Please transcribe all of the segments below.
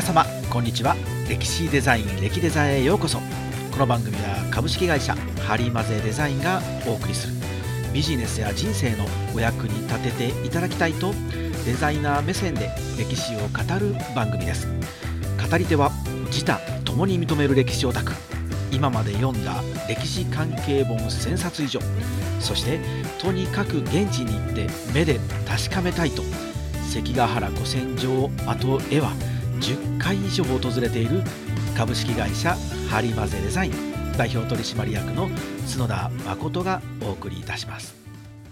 様こんにちは。歴史デザイン歴デザへようこそ。この番組は株式会社ハリマゼデザインがお送りするビジネスや人生のお役に立てていただきたいとデザイナー目線で歴史を語る番組です。語り手は自他ともに認める歴史オタク、今まで読んだ歴史関係本1000冊以上、そしてとにかく現地に行って目で確かめたいと関ヶ原古戦場跡へは10回以上訪れている株式会社ハリマゼデザイン代表取締役の角田誠がお送りいたします。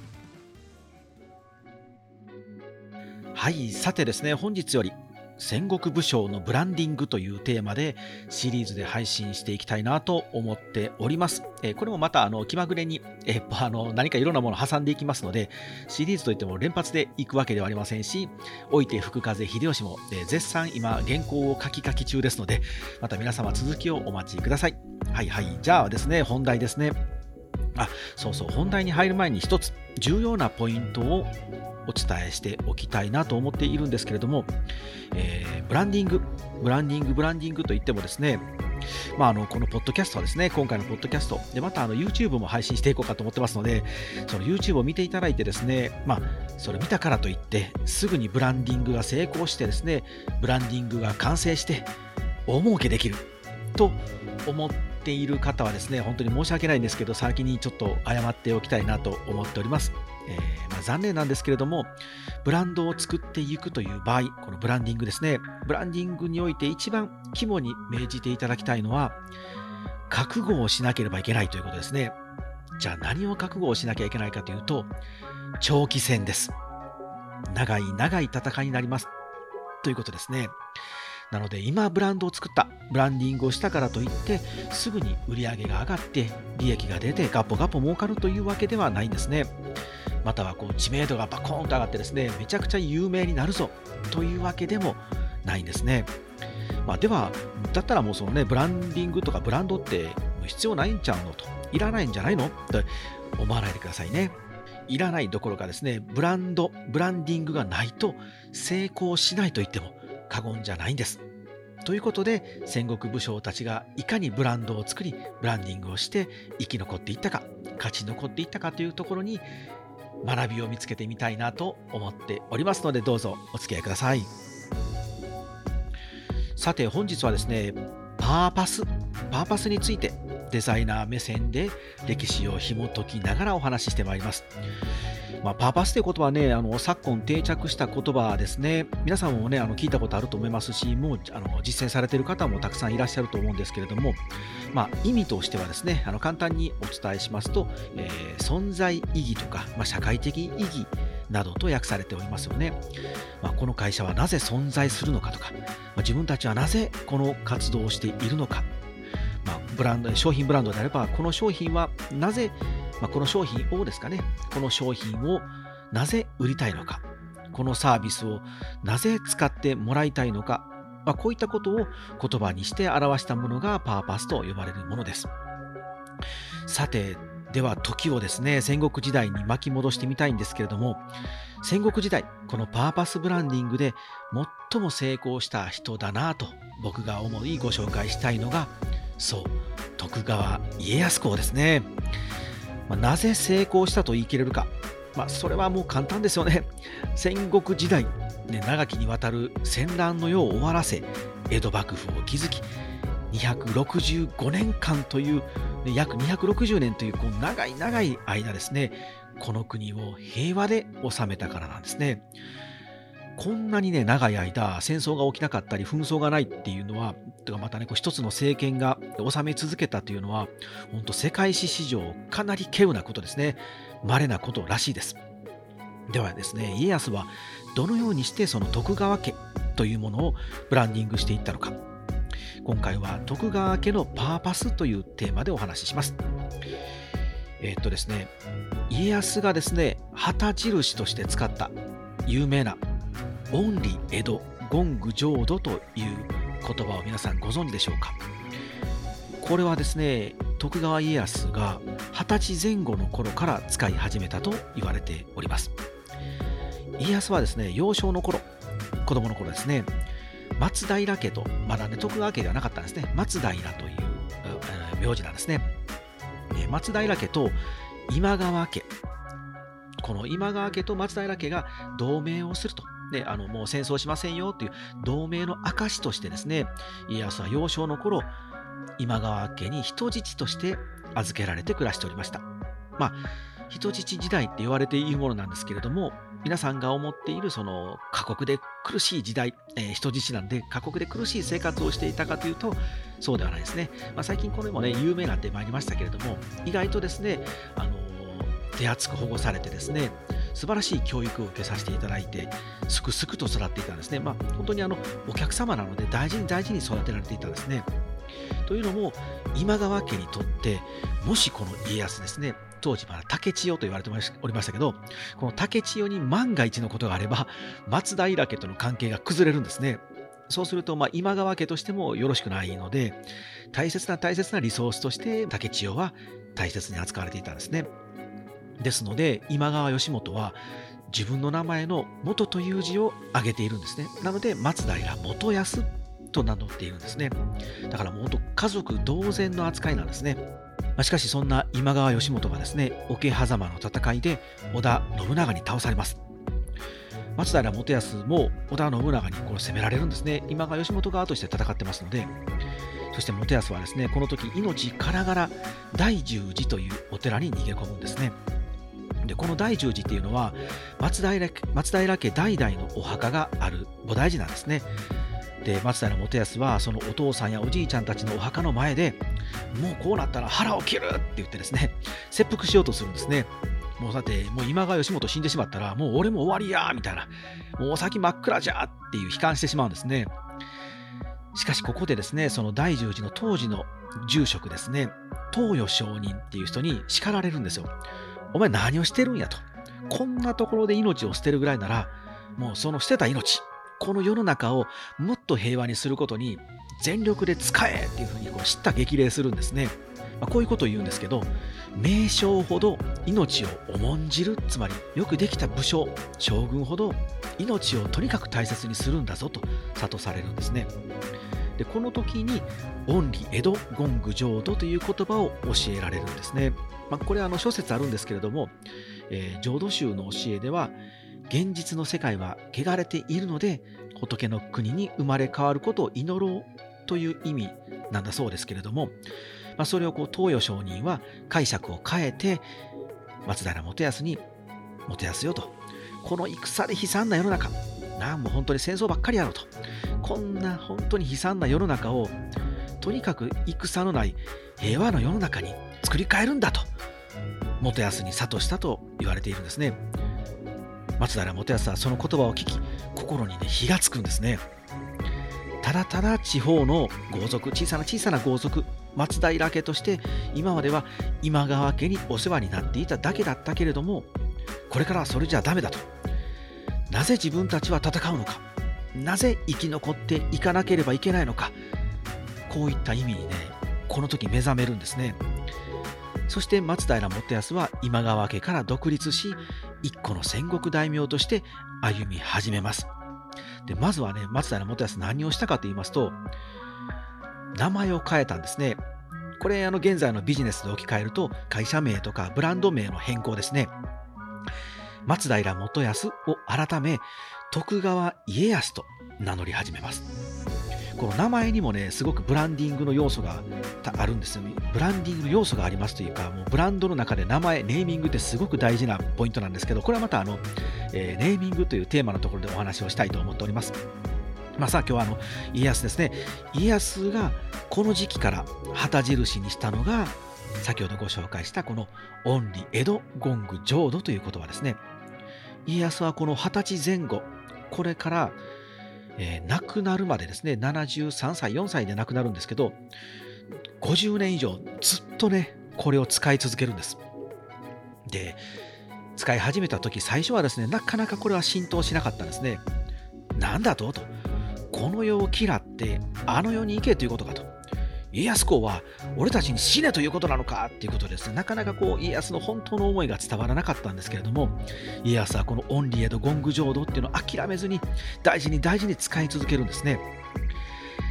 はい、さてですね、本日より戦国武将のブランディングというテーマでシリーズで配信していきたいなと思っております。これもまた気まぐれに何かいろんなものを挟んでいきますので、シリーズといっても連発でいくわけではありませんし、おいて福風秀吉も絶賛今原稿を書き中ですので、また皆様続きをお待ちください。はいはい、じゃあですね、本題ですね。本題に入る前に一つ重要なポイントをお伝えしておきたいなと思っているんですけれども、ブランディングといってもですね、このポッドキャストはですね、今回のポッドキャストでまたYouTube も配信していこうかと思ってますので、その YouTube を見ていただいてですね、それ見たからといってすぐにブランディングが成功してですね、ブランディングが完成して大儲けできると思っている方はですね、本当に申し訳ないんですけど、先にちょっと謝っておきたいなと思っております。残念なんですけれども、ブランドを作っていくという場合、このブランディングですね、ブランディングにおいて一番肝に銘じていただきたいのは、覚悟をしなければいけないということですね。じゃあ何を覚悟をしなきゃいけないかというと、長期戦です。長い戦いになりますということですね。なので今ブランドを作った、ブランディングをしたからといってすぐに売り上げが上がって利益が出てガポガポ儲かるというわけではないんですね。または知名度がバコーンと上がってですね、めちゃくちゃ有名になるぞというわけでもないんですね。ではだったらもうブランディングとかブランドって必要ないんちゃうのと、いらないんじゃないのと思わないでくださいね。いらないどころかですね、ブランディングがないと成功しないと言っても過言じゃないんです。ということで、戦国武将たちがいかにブランドを作り、ブランディングをして生き残っていったか、勝ち残っていったかというところに学びを見つけてみたいなと思っておりますので、どうぞお付き合いください。さて本日はですね、パーパスについてデザイナー目線で歴史を紐解きながらお話ししてまいります。パーパスという言葉はね、昨今定着した言葉ですね。皆さんもね、聞いたことあると思いますし、もう実践されている方もたくさんいらっしゃると思うんですけれども、意味としてはですね、簡単にお伝えしますと、存在意義とか、社会的意義などと訳されておりますよね。この会社はなぜ存在するのかとか、自分たちはなぜこの活動をしているのか、商品ブランドであれば、この商品はなぜ、この商品をですかね、この商品をなぜ売りたいのか、このサービスをなぜ使ってもらいたいのか、こういったことを言葉にして表したものがパーパスと呼ばれるものです。さて、では時をですね、戦国時代に巻き戻してみたいんですけれども、戦国時代、このパーパスブランディングで最も成功した人だなと僕が思いご紹介したいのが、そう、徳川家康公ですね。なぜ成功したと言い切れるか、それはもう簡単ですよね。戦国時代、長きにわたる戦乱の世を終わらせ、江戸幕府を築き、265年間という、約260年という長い間ですね、この国を平和で治めたからなんですね。こんなに長い間戦争が起きなかったり紛争がないっていうのは、また一つの政権が治め続けたというのは、本当世界史史上かなり稀有なことですね。稀なことらしいです。ではですね、家康はどのようにしてその徳川家というものをブランディングしていったのか。今回は徳川家のパーパスというテーマでお話しします。ですね、家康がですね、旗印として使った有名なオンリ江戸言具浄土という言葉を皆さんご存知でしょうか。これはですね、徳川家康が20歳前後の頃から使い始めたと言われております。家康はですね、幼少の頃、子供の頃ですね、 松平家と、まだね、徳川家ではなかったんですね。松平という名字なんですね。松平家と今川家、この今川家と松平家が同盟をすると。もう戦争しませんよという同盟の証としてですね、家康は幼少の頃、今川家に人質として預けられて暮らしておりました。人質時代って言われているものなんですけれども、皆さんが思っているその過酷で苦しい時代、人質なんで過酷で苦しい生活をしていたかというと、そうではないですね。最近これもね、有名になってまいりましたけれども、意外とですね、手厚く保護されてですね、素晴らしい教育を受けさせていただいて、すくすくと育っていたんですね。本当にお客様なので大事に大事に育てられていたんですね。というのも、今川家にとって、もしこの家康ですね、当時まだ竹千代と言われておりましたけど、この竹千代に万が一のことがあれば、松平家との関係が崩れるんですね。そうすると、今川家としてもよろしくないので、大切なリソースとして竹千代は大切に扱われていたんですね。ですので、今川義元は自分の名前の元という字を挙げているんですね。なので、松平元康と名乗っているんですね。だからもう本当家族同然の扱いなんですね。しかしそんな今川義元がですね、桶狭間の戦いで織田信長に倒されます。松平元康も織田信長に攻められるんですね。今川義元側として戦ってますので、そして元康はですね、この時命からがら大十寺というお寺に逃げ込むんですね。で、この大十寺っていうのは松平家代々のお墓がある菩提寺なんですね。で、松平元康はそのお父さんやおじいちゃんたちのお墓の前で、もうこうなったら腹を切るって言ってですね、切腹しようとするんですね。もうだってもう今川義元死んでしまったら、もう俺も終わりやみたいな、もうお先真っ暗じゃっていう悲観してしまうんですね。しかしここでですね、その大十寺の当時の住職ですね、東与上人っていう人に叱られるんですよ。お前何をしてるんやと。こんなところで命を捨てるぐらいなら、もうその捨てた命、この世の中をもっと平和にすることに全力で使えっていうふうに叱咤激励するんですね。こういうことを言うんですけど、名将ほど命を重んじる、つまりよくできた武将、将軍ほど命をとにかく大切にするんだぞと諭されるんですね。で、この時に恩理江戸言語浄土という言葉を教えられるんですね。これは諸説あるんですけれども、浄土宗の教えでは、現実の世界は汚れているので仏の国に生まれ変わることを祈ろうという意味なんだそうですけれども、それを東与上人は解釈を変えて、松平元康に「元康よ」と「この戦で悲惨な世の中、もう本当に戦争ばっかりやろ」と「こんな本当に悲惨な世の中をとにかく戦のない平和の世の中に作り変えるんだ」と元康に諭したと言われているんですね。松平元康はその言葉を聞き、心に火がつくんですね。ただただ地方の豪族、小さな豪族、松平家として今までは今川家にお世話になっていただけだったけれども、これからはそれじゃダメだと。なぜ自分たちは戦うのか、なぜ生き残っていかなければいけないのか、こういった意味にこの時目覚めるんですね。そして松平元康は今川家から独立し、一個の戦国大名として歩み始めます。で、まずは松平元康何をしたかと言いますと、名前を変えたんですね。これ現在のビジネスで置き換えると、会社名とかブランド名の変更ですね。松平元康を改め、徳川家康と名乗り始めます。この名前にもすごくブランディングの要素があるんですよ。ブランディングの要素がありますというか、もうブランドの中で名前、ネーミングってすごく大事なポイントなんですけど、これはまたネーミングというテーマのところでお話をしたいと思っております。さあ今日は家康ですね。家康がこの時期から旗印にしたのが、先ほどご紹介したこの恩理江戸言語浄土という言葉ですね。家康はこの20歳前後、これから亡くなるまでですね、73歳、4歳で亡くなるんですけど、50年以上ずっとこれを使い続けるんです。で、使い始めた時、最初はですね、なかなかこれは浸透しなかったんですね。なんだとこの世を嫌ってあの世に行けということかと。家康公は俺たちに死ねということなのかっていうことですね。なかなか家康の本当の思いが伝わらなかったんですけれども、家康はこの恩理江戸言語浄土っていうのを諦めずに大事に使い続けるんですね。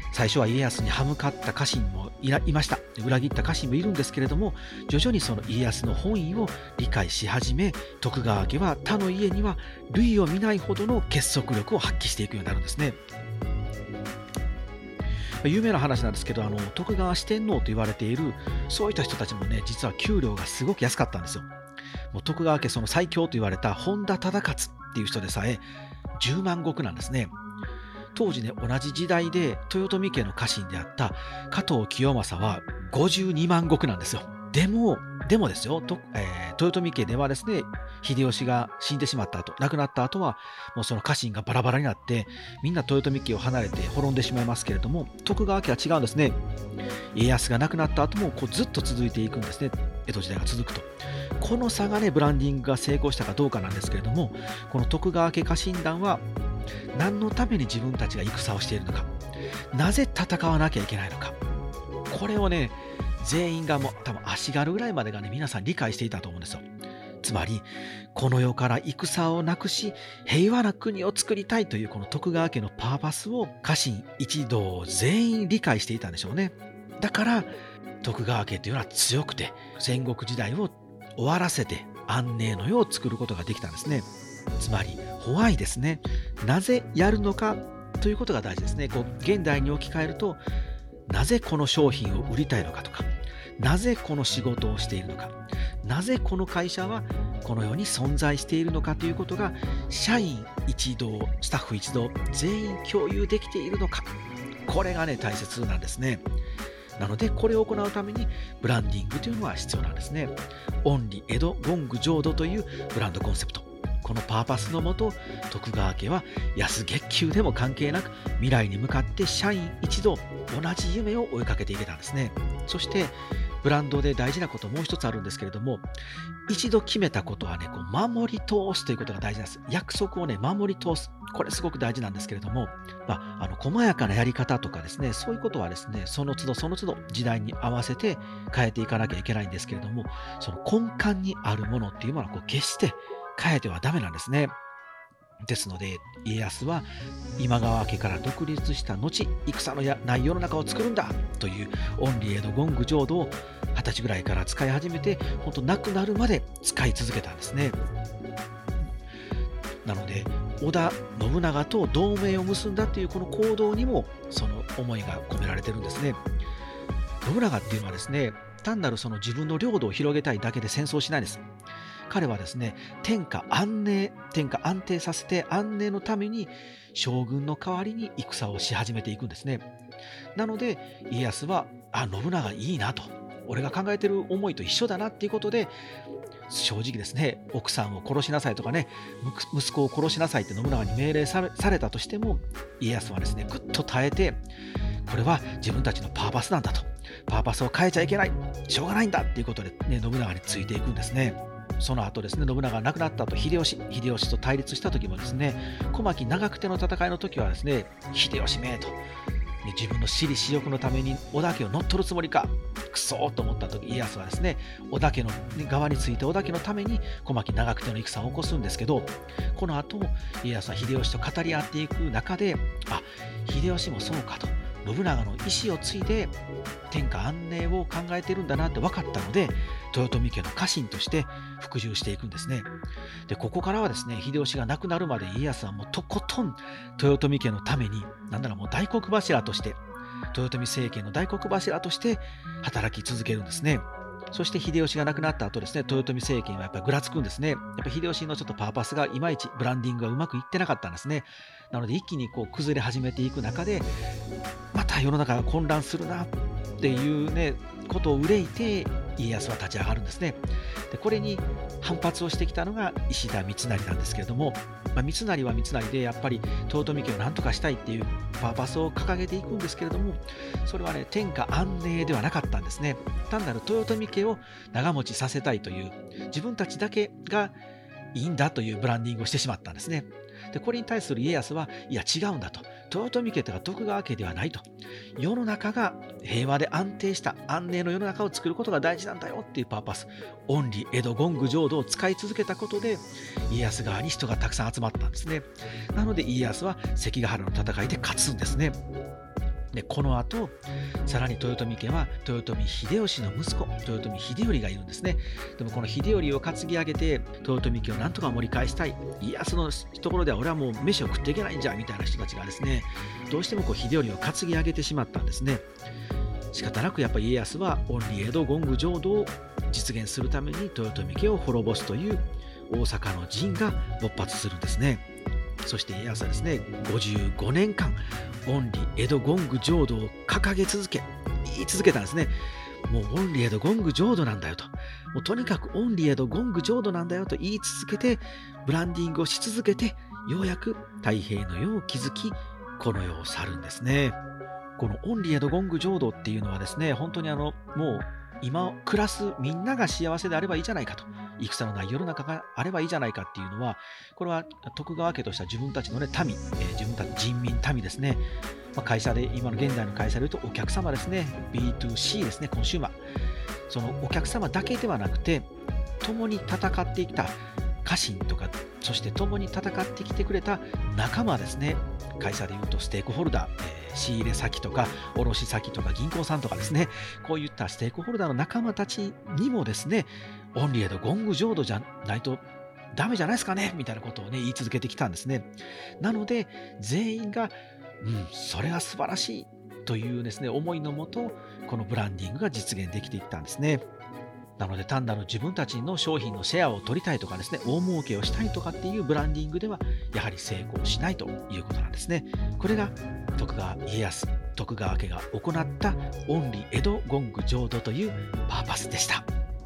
最初は家康に歯向かった家臣もいました。裏切った家臣もいるんですけれども、徐々にその家康の本意を理解し始め、徳川家は他の家には類を見ないほどの結束力を発揮していくようになるんですね。有名な話なんですけど、徳川四天王と言われているそういった人たちもね、実は給料がすごく安かったんですよ。もう徳川家その最強と言われた本田忠勝っていう人でさえ10万石なんですね。当時ね、同じ時代で豊臣家の家臣であった加藤清正は52万石なんですよ。でもですよ、豊臣家ではですね、秀吉が死んでしまった後、亡くなった後は、もうその家臣がバラバラになって、みんな豊臣家を離れて滅んでしまいますけれども、徳川家は違うんですね。家康が亡くなった後もこうずっと続いていくんですね。江戸時代が続くと。この差がね、ブランディングが成功したかどうかなんですけれども、この徳川家家臣団は、何のために自分たちが戦をしているのか、なぜ戦わなきゃいけないのか、これをね、全員がもう多分足軽ぐらいまでがね、皆さん理解していたと思うんですよ。つまり、この世から戦をなくし、平和な国を作りたいというこの徳川家のパーパスを家臣一同全員理解していたんでしょうね。だから、徳川家というのは強くて、戦国時代を終わらせて安寧の世を作ることができたんですね。つまり、ホワイですね。なぜやるのかということが大事ですね。現代に置き換えると、なぜこの商品を売りたいのかとか、なぜこの仕事をしているのか、なぜこの会社はこの世に存在しているのかということが、社員一同、スタッフ一同、全員共有できているのか、これがね、大切なんですね。なので、これを行うためにブランディングというのは必要なんですね。オンリ江戸権具浄土というブランドコンセプト。このパーパスのもと、徳川家は安月給でも関係なく、未来に向かって社員一同、同じ夢を追いかけていけたんですね。そして、ブランドで大事なこともう一つあるんですけれども、一度決めたことはね、守り通すということが大事なんです。約束をね、守り通す。これすごく大事なんですけれども、細やかなやり方とかですね、そういうことはですね、その都度その都度時代に合わせて変えていかなきゃいけないんですけれども、その根幹にあるものっていうものは決して変えてはダメなんですね。ですので、家康は今川家から独立した後、戦のない世の中を作るんだというオンリ江戸権具浄土を20歳ぐらいから使い始めて、本当亡くなるまで使い続けたんですね。なので、織田信長と同盟を結んだというこの行動にもその思いが込められてるんですね。信長っていうのはですね、単なるその自分の領土を広げたいだけで戦争しないんです。彼はですね、天下安定させて安寧のために将軍の代わりに戦をし始めていくんですね。なので家康は、信長いいなと、俺が考えてる思いと一緒だなっていうことで、正直ですね、奥さんを殺しなさいとかね、息子を殺しなさいって信長に命令されたとしても、家康はですね、ぐっと耐えて、これは自分たちのパーパスなんだと、パーパスを変えちゃいけない、しょうがないんだっていうことで、ね、信長についていくんですね。その後ですね、信長が亡くなった後、秀吉と対立した時もですね、小牧長久手の戦いの時はですね、秀吉めと、自分の私利私欲のために織田家を乗っ取るつもりか、くそーと思った時、家康はですね、織田家の側について織田家のために小牧長久手の戦を起こすんですけど、この後、家康は秀吉と語り合っていく中で、秀吉もそうかと、信長の意思を継いで天下安寧を考えてるんだなって分かったので、豊臣家の家臣として服従していくんですね。で、ここからはですね、秀吉が亡くなるまで家康はもうとことん豊臣家のために、なんならもう大黒柱として、豊臣政権の大黒柱として働き続けるんですね。そして秀吉が亡くなった後ですね、豊臣政権はやっぱりぐらつくんですね。やっぱり秀吉のちょっとパーパスがいまいちブランディングがうまくいってなかったんですね。なので一気に崩れ始めていく中で、また世の中が混乱するなっていうね、ことを憂いて家康は立ち上がるんですね。で、これに反発をしてきたのが石田三成なんですけれども、三成は三成でやっぱり豊臣家を何とかしたいっていうパーパスを掲げていくんですけれども、それはね、天下安寧ではなかったんですね。単なる豊臣家を長持ちさせたいという、自分たちだけがいいんだというブランディングをしてしまったんですね。で、これに対する家康は、いや違うんだと、豊臣家とか徳川家ではないと、世の中が平和で安定した安寧の世の中を作ることが大事なんだよっていうパーパス、オンリ江戸権具浄土を使い続けたことで、家康側に人がたくさん集まったんですね。なので家康は関ヶ原の戦いで勝つんですね。 でこの後さらに豊臣家は豊臣秀吉の息子豊臣秀頼がいるんですね。でもこの秀頼を担ぎ上げて豊臣家をなんとか盛り返したい、家康のところでは俺はもう飯を食っていけないんじゃみたいな人たちがですね、どうしてもこう秀頼を担ぎ上げてしまったんですね。仕方なくやっぱり家康は恩理江戸権武浄土を実現するために豊臣家を滅ぼすという大阪の陣が勃発するんですね。そして家康はですね、55年間恩理江戸権武浄土を掲げ続け言い続けたんですね。もう恩理江戸権武浄土なんだよと、もうとにかく恩理江戸権武浄土なんだよと言い続けて、ブランディングをし続けて、ようやく太平の世を築き、この世を去るんですね。この恩理江戸権武浄土っていうのはですね、本当にもう今暮らすみんなが幸せであればいいじゃないかと、戦のない世の中があればいいじゃないかっていうのは、これは徳川家としては自分たちのね民、自分たち人民民ですね、会社で今の現代の会社でいうとお客様ですね、 B2C ですね、コンシューマー、そのお客様だけではなくて共に戦ってきた家臣とか、そして共に戦ってきてくれた仲間ですね、会社でいうとステークホルダー、仕入れ先とか卸先とか銀行さんとかですね、こういったステークホルダーの仲間たちにもですね、恩理江戸権武浄土じゃないとダメじゃないですかねみたいなことをね言い続けてきたんですね。なので全員がそれは素晴らしいというですね思いのもと、このブランディングが実現できていったんですね。なので単なる自分たちの商品のシェアを取りたいとかですね、大儲けをしたいとかっていうブランディングではやはり成功しないということなんですね。これが徳川家康、徳川家が行った恩理江戸権武浄土というパーパスでした。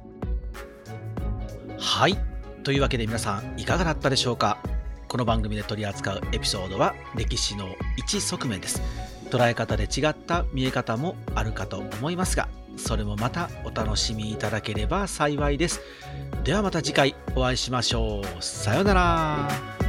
はい、というわけで皆さんいかがだったでしょうか。この番組で取り扱うエピソードは歴史の一側面です。捉え方で違った見え方もあるかと思いますが、それもまたお楽しみいただければ幸いです。ではまた次回お会いしましょう。さようなら。